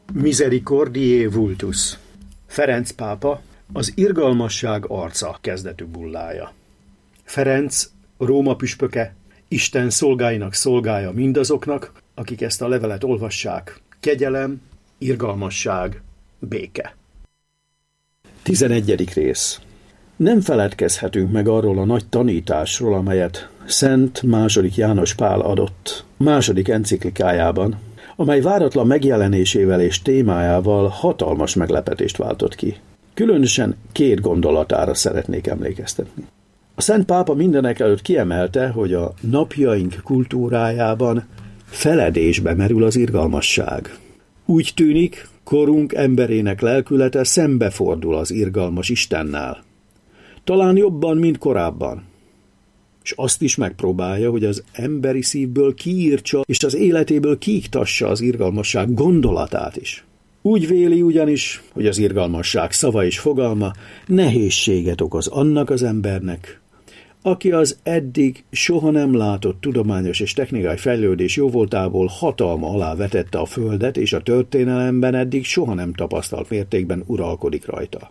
Misericordiae vultus. Ferenc pápa, az irgalmasság arca kezdetű bullája. Ferenc, Róma püspöke, Isten szolgáinak szolgája mindazoknak, akik ezt a levelet olvassák. Kegyelem, irgalmasság, béke. 11. rész. Nem feledkezhetünk meg arról a nagy tanításról, amelyet Szent II. János Pál adott második enciklikájában, amely váratlan megjelenésével és témájával hatalmas meglepetést váltott ki. Különösen 2 gondolatára szeretnék emlékeztetni. A Szent Pápa mindenekelőtt kiemelte, hogy a napjaink kultúrájában feledésbe merül az irgalmasság. Úgy tűnik, korunk emberének lelkülete szembefordul az irgalmas Istennel. Talán jobban, mint korábban. És azt is megpróbálja, hogy az emberi szívből kiírtsa, és az életéből kiiktassa az irgalmasság gondolatát is. Úgy véli ugyanis, hogy az irgalmasság szava és fogalma nehézséget okoz annak az embernek, aki az eddig soha nem látott tudományos és technikai fejlődés jóvoltából hatalma alá vetette a földet, és a történelemben eddig soha nem tapasztalt mértékben uralkodik rajta.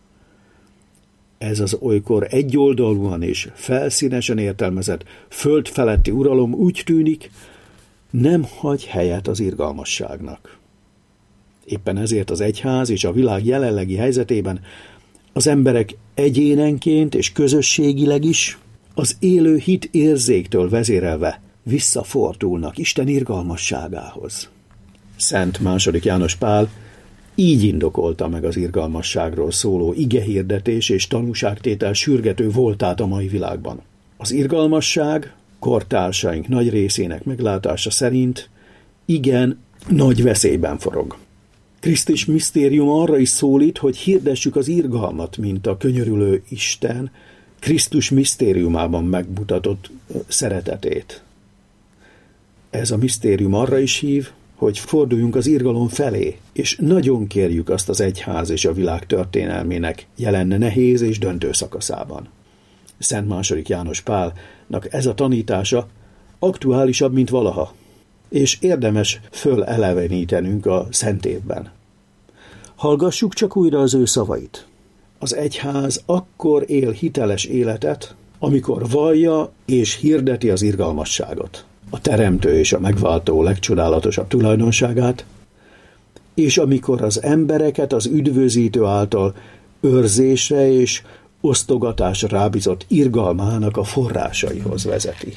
Ez az olykor egyoldalúan és felszínesen értelmezett földfeletti uralom úgy tűnik, nem hagy helyet az irgalmasságnak. Éppen ezért az egyház és a világ jelenlegi helyzetében az emberek egyénenként és közösségileg is az élő hit érzéktől vezérelve visszafordulnak Isten irgalmasságához. Szent II. János Pál így indokolta meg az irgalmasságról szóló igehirdetés és tanúságtétel sürgető voltát a mai világban. Az irgalmasság kortársaink nagy részének meglátása szerint igen nagy veszélyben forog. Krisztus misztérium arra is szólít, hogy hirdessük az irgalmat, mint a könyörülő Isten Krisztus misztériumában megmutatott szeretetét. Ez a misztérium arra is hív, hogy forduljunk az irgalom felé, és nagyon kérjük azt az egyház és a világ történelmének jelen nehéz és döntő szakaszában. Szent II. János Pálnak ez a tanítása aktuálisabb, mint valaha, és érdemes fölelevenítenünk a Szent Évben. Hallgassuk csak újra az ő szavait. Az egyház akkor él hiteles életet, amikor vallja és hirdeti az irgalmasságot, a teremtő és a megváltó legcsodálatosabb tulajdonságát, és amikor az embereket az üdvözítő által őrzésre és osztogatásra rábízott irgalmának a forrásaihoz vezeti.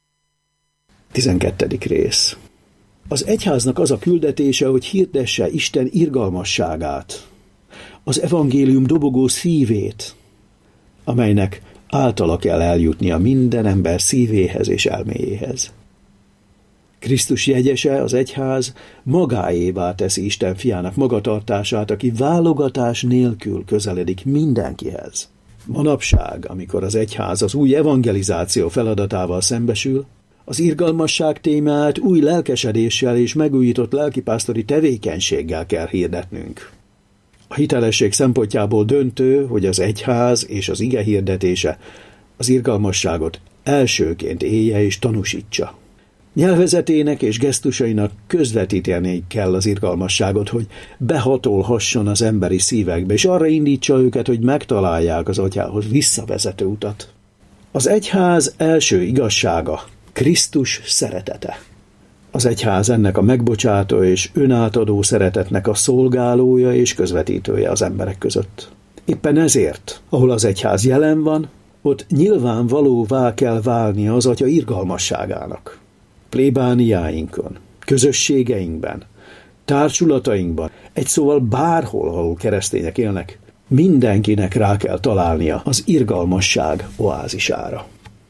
12. rész. Az egyháznak az a küldetése, hogy hirdesse Isten irgalmasságát, az evangélium dobogó szívét, amelynek általa kell eljutnia minden ember szívéhez és elméjéhez. Krisztus jegyese, az egyház magáévá teszi Isten fiának magatartását, aki válogatás nélkül közeledik mindenkihez. Manapság, amikor az egyház az új evangelizáció feladatával szembesül, az irgalmasság témát új lelkesedéssel és megújított lelkipásztori tevékenységgel kell hirdetnünk. A hitelesség szempontjából döntő, hogy az egyház és az ige hirdetése az irgalmasságot elsőként élje és tanúsítsa. Nyelvezetének és gesztusainak közvetíteni kell az irgalmasságot, hogy behatolhasson az emberi szívekbe, és arra indítsa őket, hogy megtalálják az atyához visszavezető utat. Az egyház első igazsága Krisztus szeretete. Az egyház ennek a megbocsátó és önátadó szeretetnek a szolgálója és közvetítője az emberek között. Éppen ezért, ahol az egyház jelen van, ott nyilvánvalóvá kell válnia az atya irgalmasságának. Plébániáinkon, közösségeinkben, társulatainkban, egy szóval bárhol, ahol keresztények élnek, mindenkinek rá kell találnia az irgalmasság oázisára.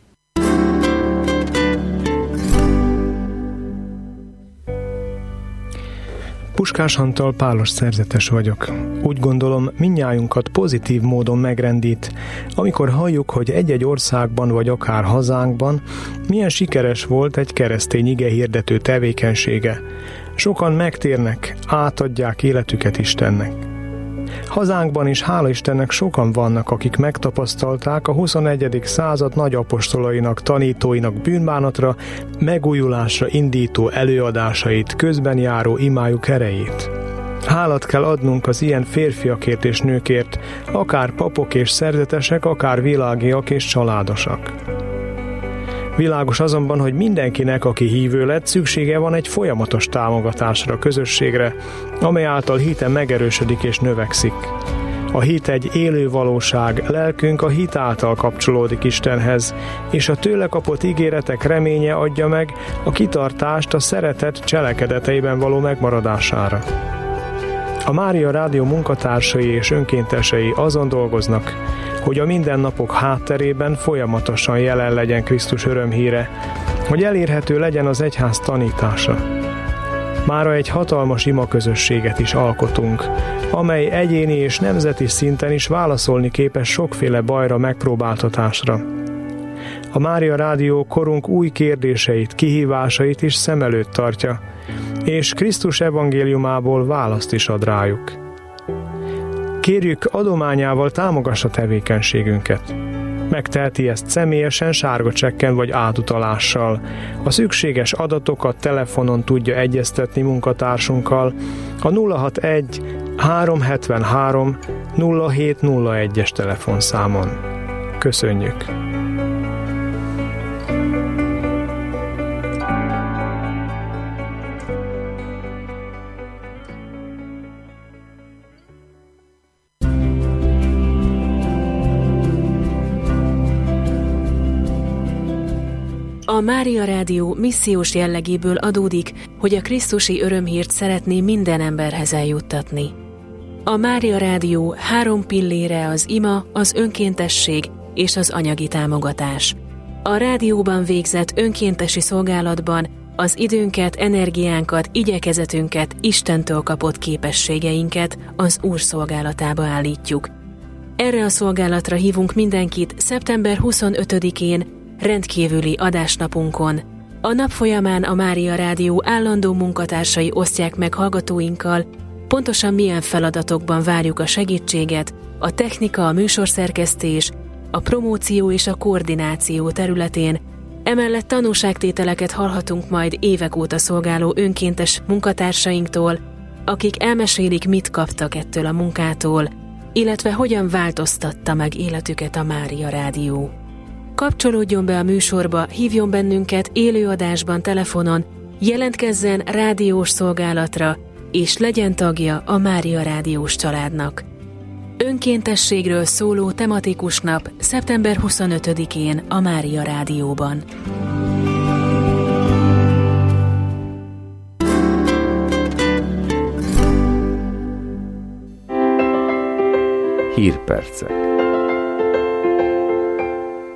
Puskás Antal pálos szerzetes vagyok. Úgy gondolom, mindnyájunkat pozitív módon megrendít, amikor halljuk, hogy egy-egy országban vagy akár hazánkban milyen sikeres volt egy keresztény igehirdető tevékenysége. Sokan megtérnek, átadják életüket Istennek. Hazánkban is, hála Istennek, sokan vannak, akik megtapasztalták a 21. század nagy apostolainak, tanítóinak bűnbánatra, megújulásra indító előadásait, közben járó imájuk erejét. Hálát kell adnunk az ilyen férfiakért és nőkért, akár papok és szerzetesek, akár világiak és családosak. Világos azonban, hogy mindenkinek, aki hívő lett, szüksége van egy folyamatos támogatásra, közösségre, amely által hite megerősödik és növekszik. A hit egy élő valóság, lelkünk a hit által kapcsolódik Istenhez, és a tőle kapott ígéretek reménye adja meg a kitartást a szeretet cselekedeteiben való megmaradására. A Mária Rádió munkatársai és önkéntesei azon dolgoznak, hogy a mindennapok hátterében folyamatosan jelen legyen Krisztus örömhíre, hogy elérhető legyen az egyház tanítása. Mára egy hatalmas imaközösséget is alkotunk, amely egyéni és nemzeti szinten is válaszolni képes sokféle bajra, megpróbáltatásra. A Mária Rádió korunk új kérdéseit, kihívásait is szem előtt tartja, és Krisztus evangéliumából választ is ad rájuk. Kérjük, adományával támogassa tevékenységünket. Megteheti ezt személyesen, sárga csekken vagy átutalással. A szükséges adatokat telefonon tudja egyeztetni munkatársunkkal a 061 373 0701-es telefonszámon. Köszönjük! A Mária Rádió missziós jellegéből adódik, hogy a krisztusi örömhírt szeretné minden emberhez eljuttatni. A Mária Rádió 3 pillére az ima, az önkéntesség és az anyagi támogatás. A rádióban végzett önkéntesi szolgálatban az időnket, energiánkat, igyekezetünket, Istentől kapott képességeinket az Úr szolgálatába állítjuk. Erre a szolgálatra hívunk mindenkit szeptember 25-én, rendkívüli adásnapunkon. A nap folyamán a Mária Rádió állandó munkatársai osztják meg hallgatóinkkal, pontosan milyen feladatokban várjuk a segítséget, a technika, a műsorszerkesztés, a promóció és a koordináció területén. Emellett tanúságtételeket hallhatunk majd évek óta szolgáló önkéntes munkatársainktól, akik elmesélik, mit kaptak ettől a munkától, illetve hogyan változtatta meg életüket a Mária Rádió. Kapcsolódjon be a műsorba, hívjon bennünket élőadásban, telefonon, jelentkezzen rádiós szolgálatra, és legyen tagja a Mária Rádiós családnak. Önkéntességről szóló tematikus nap szeptember 25-én a Mária Rádióban. Hírpercek.